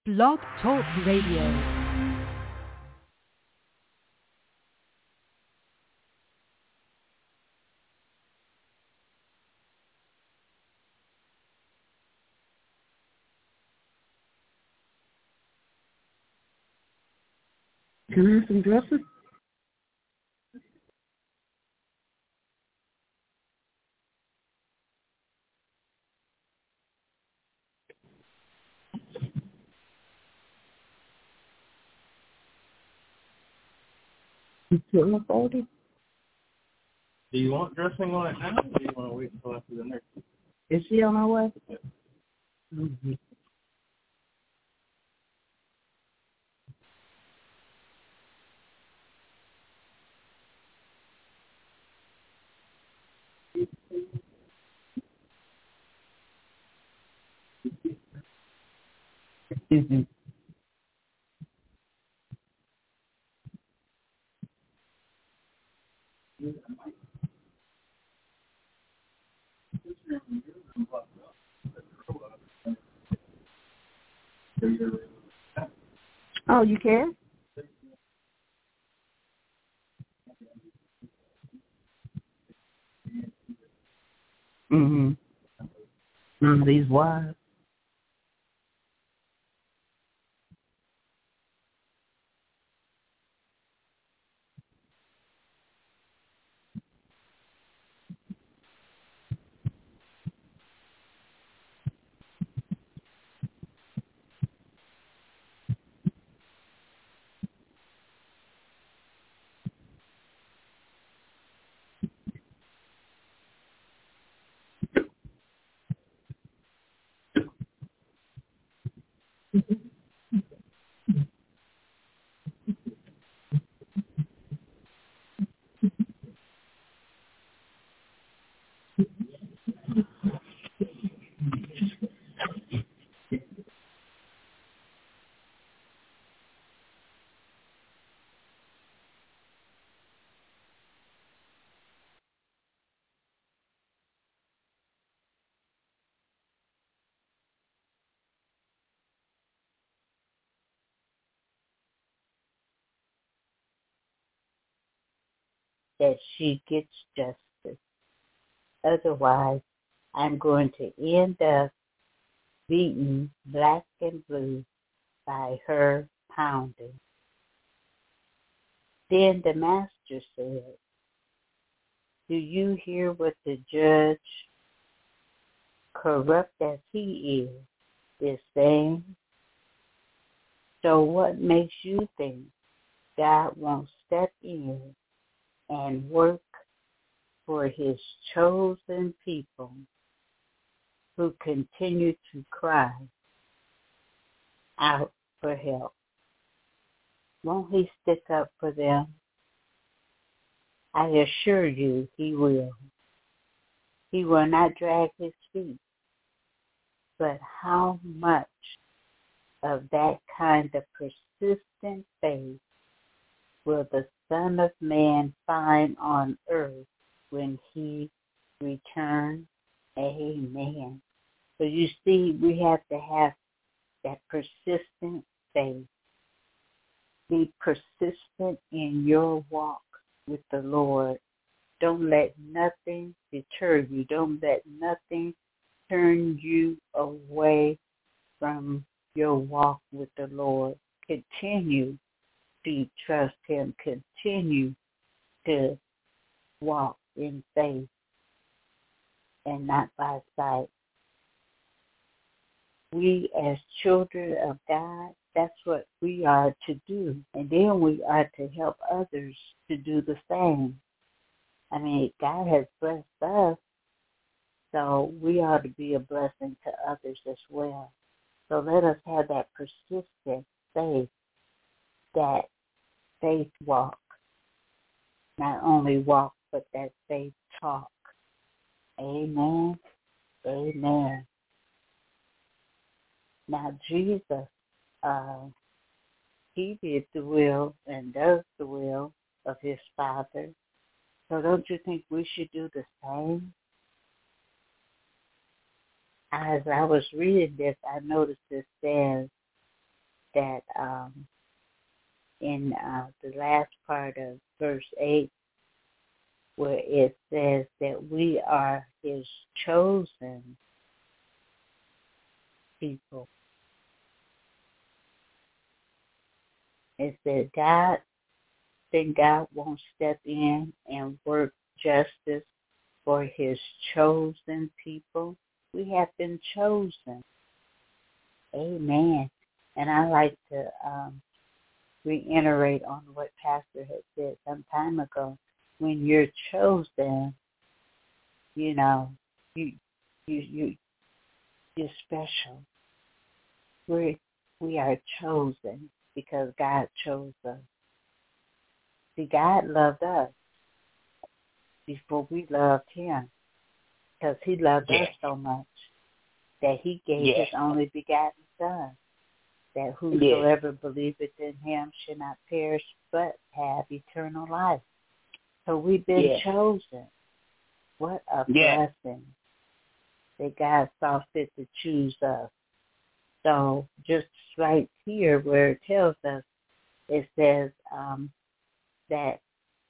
Blog Talk Radio. Can I have some dresses? $240. Do you want dressing on it now, or do you want to wait until after the next? Is she on her way? Yeah. Mm-hmm. Mm-hmm. Oh, you can? Mm-hmm. None of these wives. That she gets justice. Otherwise, I'm going to end up beaten black and blue by her pounding. Then the master said, do you hear what the judge, corrupt as he is saying? So what makes you think God won't step in and work for his chosen people who continue to cry out for help? Won't he stick up for them? I assure you he will. He will not drag his feet. But how much of that kind of persistent faith will the Son of Man find on earth when he returns? Amen. So you see, we have to have that persistent faith. Be persistent in your walk with the Lord. Don't let nothing deter you. Don't let nothing turn you away from your walk with the Lord. Continue to trust him. Continue to walk in faith and not by sight. We as children of God, that's what we are to do. And then we are to help others to do the same. I mean, God has blessed us, so we ought to be a blessing to others as well. So let us have that persistent faith, that faith walk. Not only walk, but that faith talk. Amen. Amen. Now, Jesus, he did the will and does the will of his Father. So don't you think we should do the same? As I was reading this, I noticed it says, in the last part of verse 8, where it says that we are his chosen people. It said God won't step in and work justice for his chosen people. We have been chosen. Amen. And I like to reiterate on what Pastor had said some time ago. When you're chosen, you're special. We are chosen because God chose us. See, God loved us before we loved him, because he loved us so much that he gave his only begotten Son, that whosoever believeth in him should not perish but have eternal life. So we've been chosen. What a blessing that God saw fit to choose us. So just right here where it tells us, it says that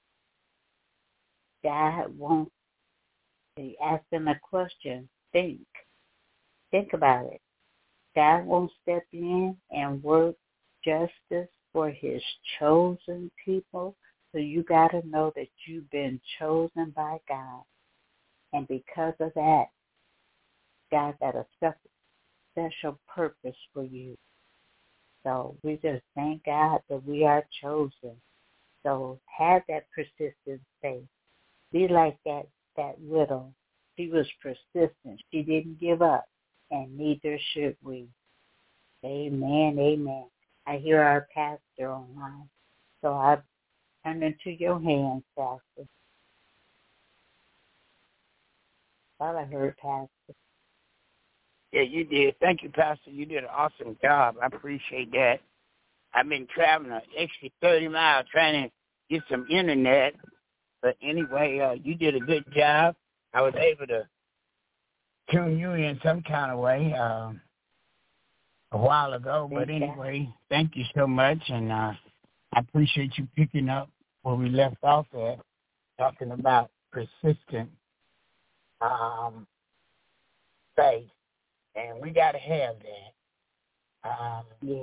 God won't, he asked them a question, think about it. God won't step in and work justice for his chosen people. So you got to know that you've been chosen by God. And because of that, God got a special purpose for you. So we just thank God that we are chosen. So have that persistent faith. Be like that widow. She was persistent. She didn't give up, and neither should we. Amen, amen. I hear our pastor online, so I turn into your hands, Pastor. Thought I heard Pastor. Yeah, you did. Thank you, Pastor. You did an awesome job. I appreciate that. I've been traveling an extra 30 miles trying to get some internet. But anyway, you did a good job. I was able to tune you in some kind of way a while ago. But anyway, thank you so much. And I appreciate you picking up where we left off at, talking about persistent faith. And we got to have that.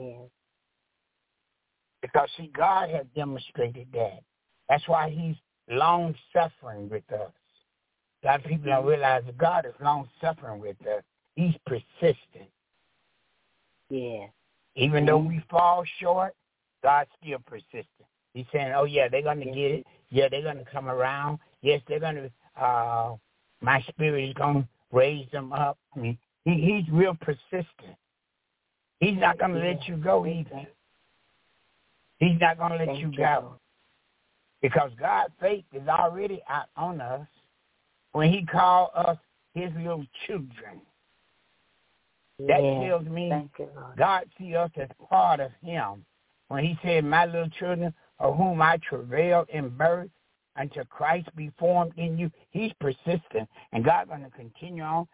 Because, see, God has demonstrated that. That's why he's long-suffering with us. A lot of people don't realize that God is long-suffering with us. He's persistent. Yeah. Even though we fall short, God's still persistent. He's saying, oh, yeah, they're going to get it. Yeah, they're going to come around. Yes, they're going to, my spirit is going to raise them up. I mean, he's real persistent. He's not going to let you go either. He's not going to let you go. Because God's faith is already out on us when he called us his little children. That tells me God sees us as part of him. When he said, my little children, of whom I travailed in birth, until Christ be formed in you, he's persistent. And God's going to continue on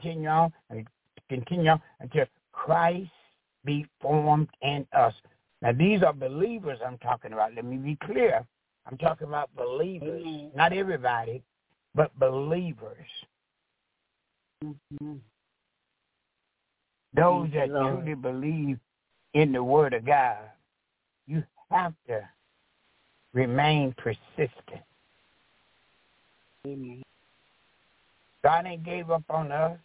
until Christ be formed in us. Now, these are believers I'm talking about. Let me be clear. I'm talking about believers, not everybody, but believers. Those that truly believe in the Word of God. You have to remain persistent. God ain't gave up on us.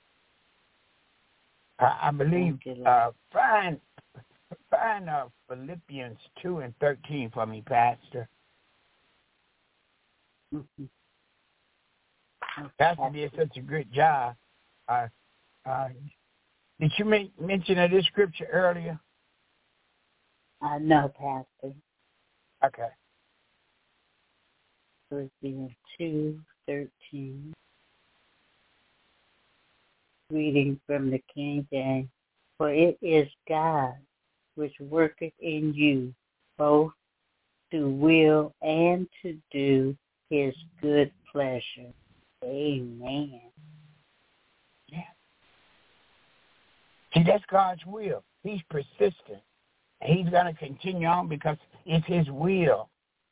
I believe, find Philippians 2:13 for me, Pastor. Pastor did such a good job. Did you mention of this scripture earlier? No, Pastor. Okay. Philippians 2:13. Reading from the King James. For it is God which worketh in you both to will and to do his good pleasure. Amen. Yeah. See, that's God's will. He's persistent. And he's going to continue on because it's his will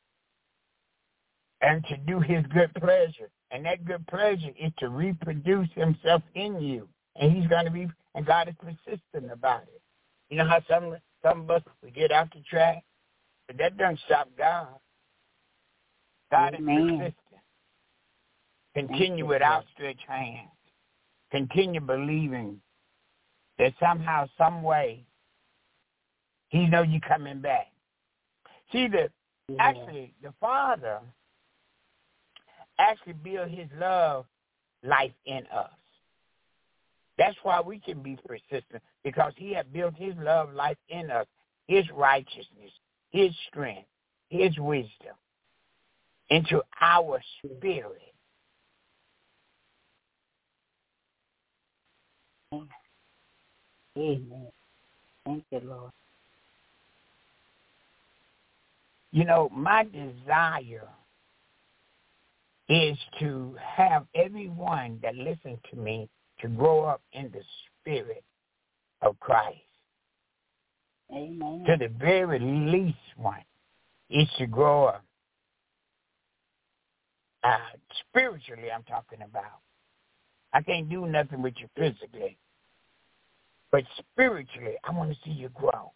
and to do his good pleasure. And that good pleasure is to reproduce himself in you. And he's going to be, and God is persistent about it. You know how some of us, we get off the track, but that doesn't stop God. God is persistent. Continue with outstretched hands. Continue believing that somehow, some way, he knows you coming back. See, actually, the Father actually built his love life in us. That's why we can be persistent, because he had built his love life in us, his righteousness, his strength, his wisdom into our spirit. Amen. Thank you, Lord. You know, my desire is to have everyone that listens to me to grow up in the spirit of Christ. Amen. To the very least one is to grow up. Spiritually, I'm talking about. I can't do nothing with you physically. But spiritually, I want to see you grow.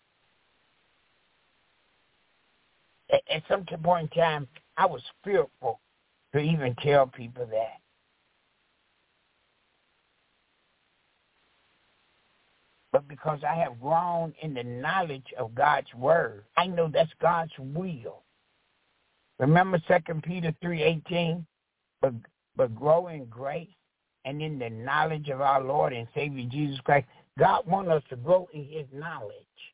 At some point in time, I was fearful to even tell people that. But because I have grown in the knowledge of God's word, I know that's God's will. Remember 2 Peter 3:18? But grow in grace and in the knowledge of our Lord and Savior Jesus Christ. God wants us to grow in his knowledge.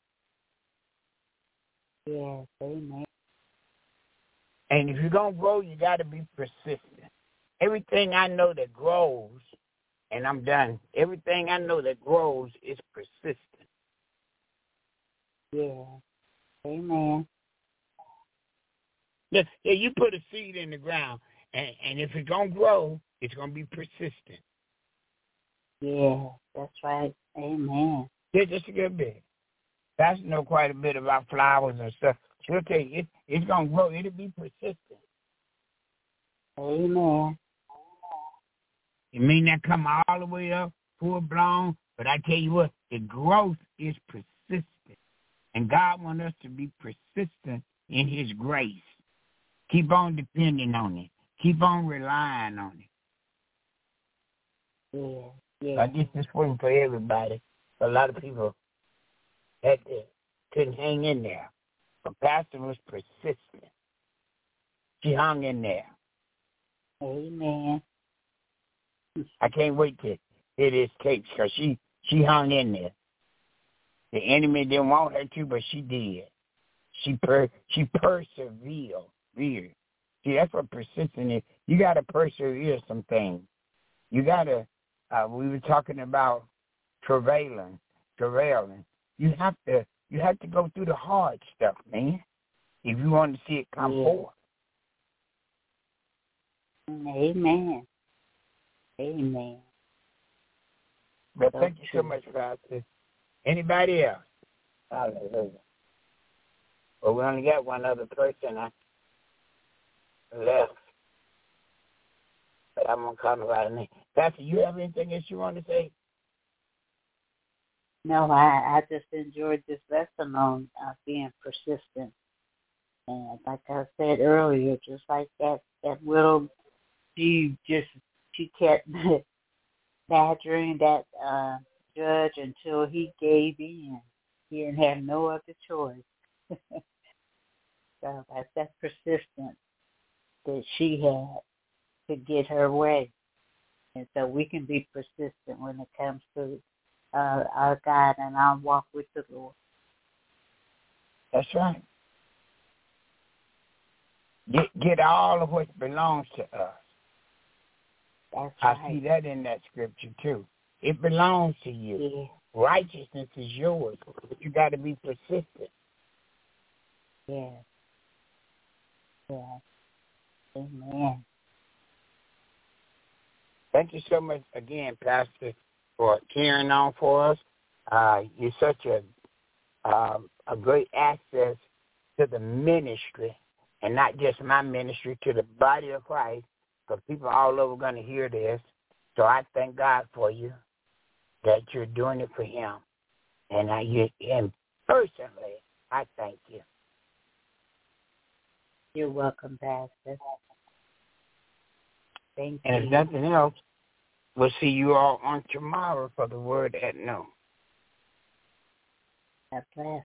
Yes, amen. And if you're going to grow, you got to be persistent. Everything I know that grows, and I'm done, everything I know that grows is persistent. Yeah, amen. Yeah, you put a seed in the ground, and if it's going to grow, it's going to be persistent. Yeah, that's right. Amen. Yeah, just a good bit. That's know quite a bit about flowers and stuff. She'll tell you, it's going to grow. It'll be persistent. Amen. It may not come all the way up, full blown, but I tell you what, the growth is persistent. And God wants us to be persistent in his grace. Keep on depending on it. Keep on relying on it. Yeah. Yeah. This is for everybody. A lot of people couldn't hang in there. But Pastor was persistent. She hung in there. Amen. I can't wait to hear this tape because she hung in there. The enemy didn't want her to, but she did. She persevered. See, that's what persistence is. You got to persevere some things. You got to. We were talking about travailing. You have to go through the hard stuff, man, if you want to see it come forth. Amen. Amen. But thank you so much, Pastor. Anybody else? Hallelujah. Well, we only got one other person left. But I'm going to call him by name. Pastor, you have anything else you want to say? No, I just enjoyed this lesson on being persistent. And like I said earlier, just like that little, she kept badgering that judge until he gave in. He didn't have no other choice. So that's that persistence that she had to get her way. And so we can be persistent when it comes to our God and our walk with the Lord. That's right. Get all of what belongs to us. That's right. I see that in that scripture too. It belongs to you. Yeah. Righteousness is yours. You got to be persistent. Yeah. Yeah. Amen. Thank you so much again, Pastor, for carrying on for us. You're such a a great access to the ministry, and not just my ministry, to the body of Christ, because people all over are going to hear this. So I thank God for you, that you're doing it for him. And personally, I thank you. You're welcome, Pastor. Thank you. And if nothing else, we'll see you all on tomorrow for the word at noon. God bless.